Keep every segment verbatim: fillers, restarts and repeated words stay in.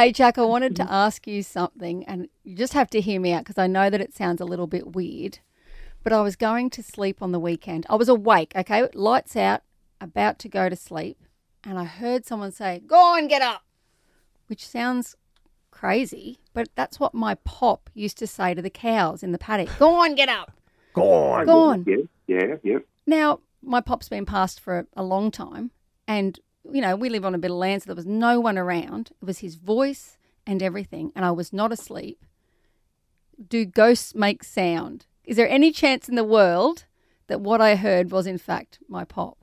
Hey, Jack, I wanted to ask you something, and you just have to hear me out because I know that it sounds a little bit weird. But I was going to sleep on the weekend. I was awake, okay, lights out, about to go to sleep, and I heard someone say, "Go on, get up," which sounds crazy, but that's what my pop used to say to the cows in the paddock. "Go on, get up." Go on. Go on. Yeah, yeah, yeah. Now, my pop's been passed for a long time, and, you know, we live on a bit of land, so there was no one around. It was his voice and everything, and I was not asleep. Do ghosts make sound? Is there any chance in the world that what I heard was, in fact, my pop?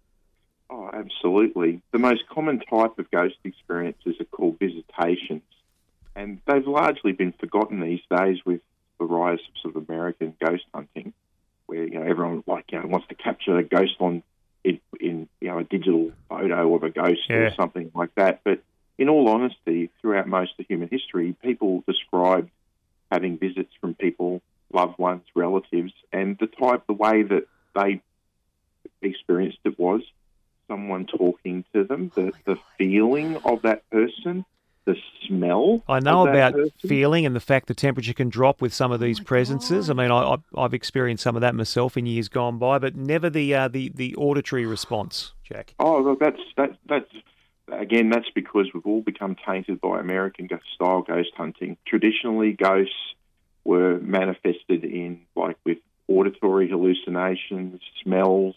Oh, absolutely. The most common type of ghost experiences are called visitations, and they've largely been forgotten these days with the rise of sort of American ghost hunting, where, you know, everyone like you know wants to capture a ghost on in, in you know a digital photo of a ghost Yeah. or something like that. But in all honesty, throughout most of human history, people described having visits from people, loved ones, relatives, and the type, the way that they experienced it was someone talking to them, the, the feeling of that person, the smell. I know of that about person. feeling and the fact the temperature can drop with some of these my presences. I mean, I, I, I've experienced some of that myself in years gone by, but never the uh, the the auditory response, Jack. Oh, well, that's that, that's again. That's because we've all become tainted by American style ghost hunting. Traditionally, ghosts were manifested in like with auditory hallucinations, smells,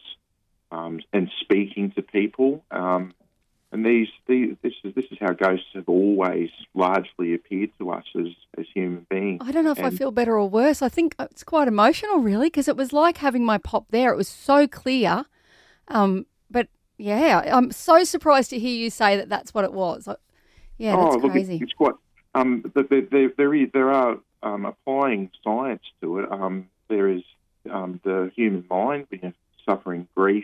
um, and speaking to people. Um, and these, these, this is this is how ghosts have always largely appeared to us as, as human beings. I don't know if I And- feel better or worse. I think it's quite emotional, really, because it was like having my pop there. It was so clear. Um, but, yeah, I'm so surprised to hear you say that that's what it was. I- Yeah, that's oh, look, crazy. It's, it's quite. Um, but there, there, there, is, there are um, applying science to it. Um, there is um, the human mind, you know, suffering grief.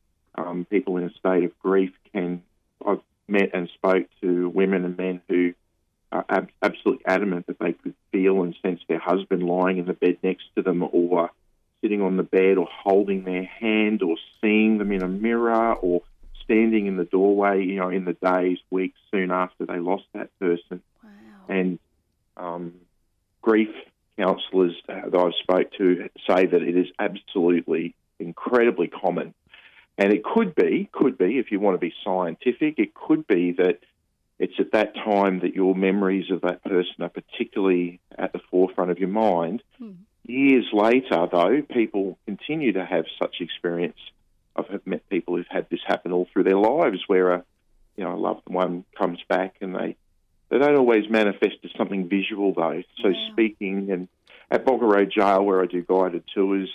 Um, people in a state of grief can. I've met and spoke to women and men who are ab- absolutely adamant that they could feel and sense their husband lying in the bed next to them, or sitting on the bed, or holding their hand, or seeing them in a mirror, or standing in the doorway, you know, in the days, weeks soon after they lost that person. Wow. And um, grief counsellors that I've spoke to say that it is absolutely incredibly common. And it could be, could be, if you want to be scientific, it could be that it's at that time that your memories of that person are particularly at the forefront of your mind. Hmm. Years later, though, people continue to have such experience. I've met people who've had this happen all through their lives, where a, you know, a loved one comes back and they they don't always manifest as something visual, though. So Wow. speaking, and at Bogger Road Jail, where I do guided tours,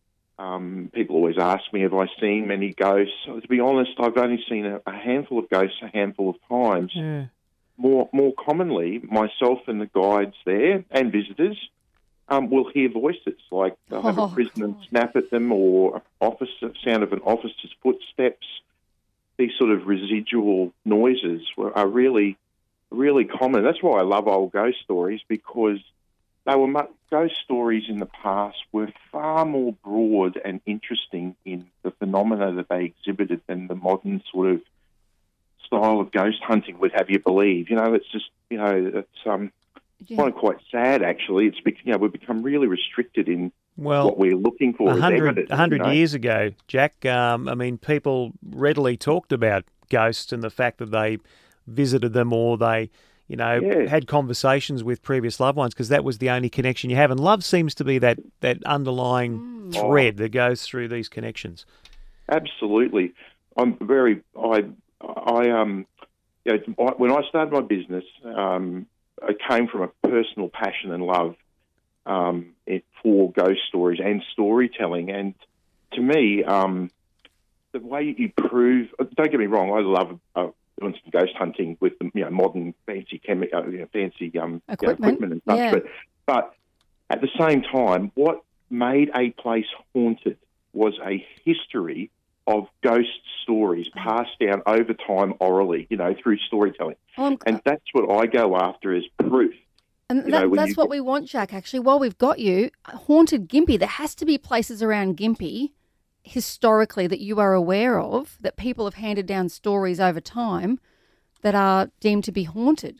um, people always ask me, have I seen many ghosts? So, to be honest, I've only seen a, a handful of ghosts a handful of times. Yeah. More more commonly, myself and the guides there and visitors um, will hear voices, like they'll have Oh, a prisoner God. snap at them, or officer sound of an officer's footsteps. These sort of residual noises were, are really, really common. That's why I love old ghost stories, because they were much, ghost stories in the past were far more broad and interesting in the phenomena that they exhibited than the modern sort of style of ghost hunting would have you believe. You know, it's just, you know, it's um, Yeah. kind of quite sad, actually. It's bec- you know, we've become really restricted in Well, what we're looking for. A as hundred, evidence, a hundred you know. years ago, Jack, um, I mean, people readily talked about ghosts and the fact that they visited them, or they, you know, Yeah. had conversations with previous loved ones, because that was the only connection you have. And love seems to be that, that underlying Mm. thread that goes through these connections. Absolutely. I'm very, I, I, um, you know, I- when I started my business, um, I came from a personal passion and love um, it, for ghost stories and storytelling. And to me, um, the way you prove, don't get me wrong, I love uh, doing some ghost hunting with the, you know, modern fancy chemi- uh, you know, fancy um, you know, Equipment. equipment and stuff. Yeah. But, but at the same time, what made a place haunted was a history of ghost stories passed down over time orally, you know, through storytelling. Oh, I'm- And that's what I go after as proof. And You that, know, when that's you what get- we want, Jack, actually. While we've got you, Haunted Gympie, there has to be places around Gympie historically that you are aware of, that people have handed down stories over time that are deemed to be haunted.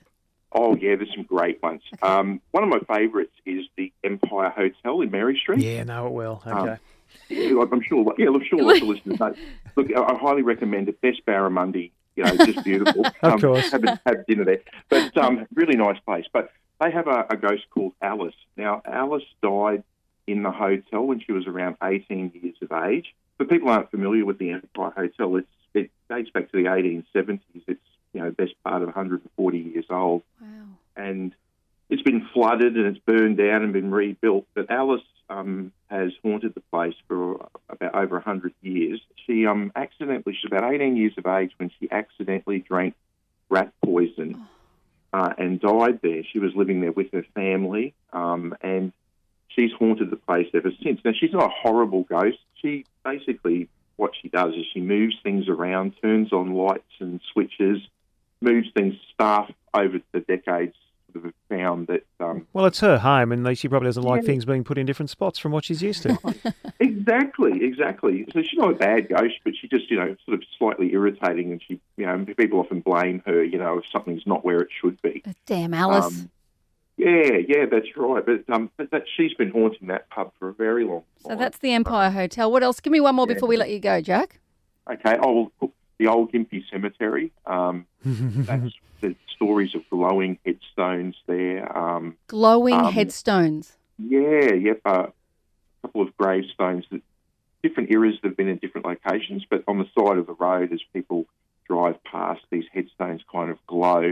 Oh, yeah, there's some great ones. Um, one of my favourites is the Empire Hotel in Mary Street. Yeah, know it well. Okay. Um, yeah, I'm sure. Yeah, I'm sure lots of listeners know. Look, I, I highly recommend it. Best barramundi, you know, just beautiful. Of um, course. Have, a, have dinner there, but um, really nice place. But they have a, a ghost called Alice. Now, Alice died in the hotel when she was around eighteen years of age. But people aren't familiar with the Empire Hotel. It's, it dates back to the eighteen seventies. It's, you know, best part of one hundred forty years old. Wow. And it's been flooded and it's burned down and been rebuilt. But Alice um, has haunted the place for about over one hundred years. She um, accidentally, she's about eighteen years of age when she accidentally drank rat poison uh, and died there. She was living there with her family um, and she's haunted the place ever since. Now, she's not a horrible ghost. She basically, what she does is she moves things around, turns on lights and switches, moves things. Staff over the decades sort of have found that... Um, Well, it's her home, and she probably doesn't like Yeah. things being put in different spots from what she's used to. exactly, exactly. So she's not a bad ghost, but she just, you know, sort of slightly irritating, and she, you know, people often blame her, you know, if something's not where it should be. Damn, Alice. Um, Yeah, yeah, that's right. But um, but that she's been haunting that pub for a very long time. So that's the Empire Hotel. What else? Give me one more Yeah. before we let you go, Jack. Okay. Oh, well, the old Gympie Cemetery. Um, that's the stories of glowing headstones there. Um, Glowing Um, headstones. yeah, yep. Uh, a couple of gravestones that different eras that have been in different locations, but on the side of the road as people drive past, these headstones kind of glow.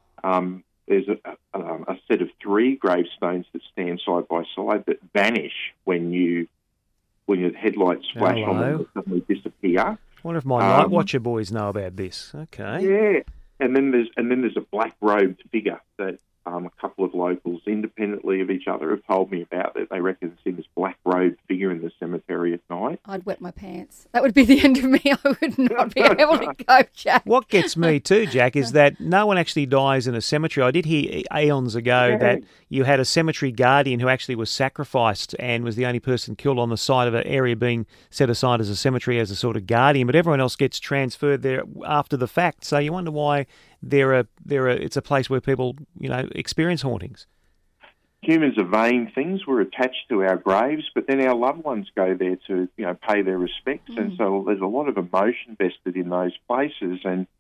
Um, There's a, a, a set of three gravestones that stand side by side that vanish when you when your headlights flash on them Hello. and suddenly disappear. I wonder if my Um, Night Watcher boys know about this. Okay. Yeah, and then there's and then there's a black robed figure that um, a couple of locals, independently of each other, have told me about. That they reckon seen this black robed figure in the cemetery at night. I'd wet my pants. That would be the end of me. I would not be able to go, Jack. What gets me too, Jack, is that no one actually dies in a cemetery. I did hear aeons ago Yeah. that you had a cemetery guardian who actually was sacrificed and was the only person killed on the side of an area being set aside as a cemetery as a sort of guardian, but everyone else gets transferred there after the fact. So you wonder why there are there are it's a place where people, you know, experience hauntings. Humans are vain things. We're attached to our graves, but then our loved ones go there to, you know, pay their respects, and so there's a lot of emotion vested in those places, and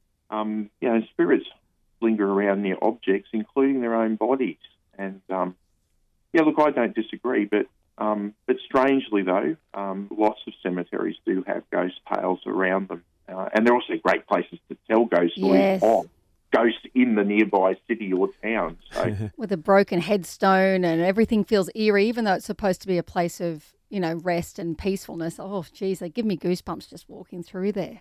um, you know, spirits linger around near objects, including their own bodies. And um, yeah, look, I don't disagree, but um, but strangely though, um, lots of cemeteries do have ghost tales around them, uh, and they're also great places to tell ghost stories Yes. of ghosts in the nearby city or town. So. With a broken headstone and everything feels eerie, even though it's supposed to be a place of, you know, rest and peacefulness. Oh, geez, they give me goosebumps just walking through there.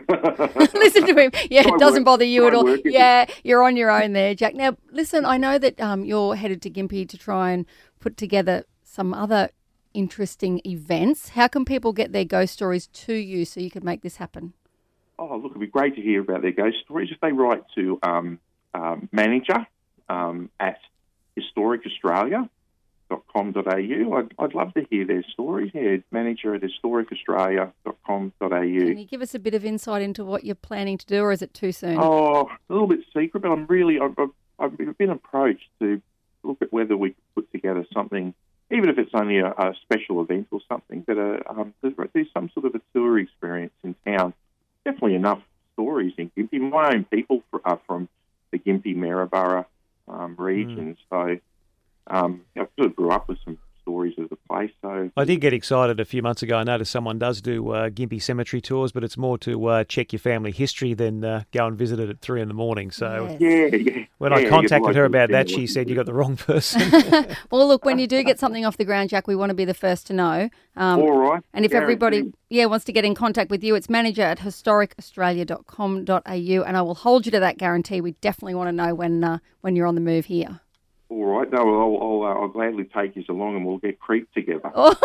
Listen to him. Yeah, Try it doesn't work- bother you try at all. working. Yeah, you're on your own there, Jack. Now, listen, I know that um, you're headed to Gympie to try and put together some other interesting events. How can people get their ghost stories to you so you could make this happen? Oh, look, it'd be great to hear about their ghost stories. If they write to um, um, manager um, at historic australia dot com dot a u, I'd, I'd love to hear their stories. Yeah, manager at historic australia dot com dot a Can u. you give us a bit of insight into what you're planning to do, or is it too soon? Oh, a little bit secret, but I'm really, I've, I've, I've been approached to look at whether we could put together something, even if it's only a, a special event or something, but a, um, there's, there's some sort of a tour experience in town. Definitely enough stories in Gympie. My own people are from the Gympie Maryborough um, region, so um, I sort of grew up with some stories of the place. So I did get excited a few months ago. I noticed someone does do uh, Gympie cemetery tours, but it's more to uh, check your family history than uh, go and visit it at three in the morning. So Yes. yeah, yeah. when yeah, I you contacted like her to about that, see what she said you do. got the wrong person. Well, look, when you do get something off the ground, Jack, we want to be the first to know. Um, All right. and if everybody, Guaranteed. yeah, wants to get in contact with you, it's manager at historic australia dot com dot a u, and I will hold you to that guarantee. We definitely want to know when uh, when you're on the move here. All right. No, I'll, I'll, uh, I'll gladly take you along and we'll get creeped together. Oh,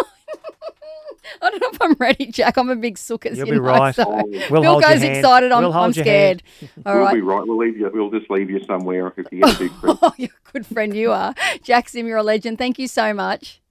I don't know if I'm ready, Jack. I'm a big sook, as You'll you be know, right. so Oh, We'll Bill hold your goes hand. excited. I'm, We'll hold I'm your scared. All we'll right. be right. We'll leave you. We'll just leave you somewhere if you get too creeped. Oh, you're a good friend you are. Jack Sim, you're a legend. Thank you so much.